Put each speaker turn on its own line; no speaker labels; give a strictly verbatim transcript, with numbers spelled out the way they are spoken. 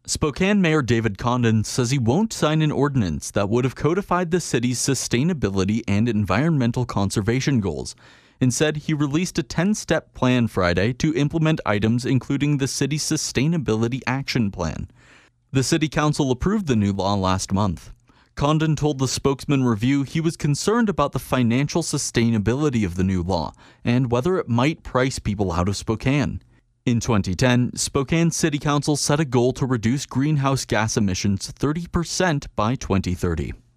Spokane Mayor David Condon says he won't sign an ordinance that would have codified the city's sustainability and environmental conservation goals. Instead, he released a ten-step plan Friday to implement items including the city's Sustainability Action Plan. The City Council approved the new law last month. Condon told the Spokesman Review he was concerned about the financial sustainability of the new law and whether it might price people out of Spokane. In twenty ten, Spokane City Council set a goal to reduce greenhouse gas emissions thirty percent by twenty thirty.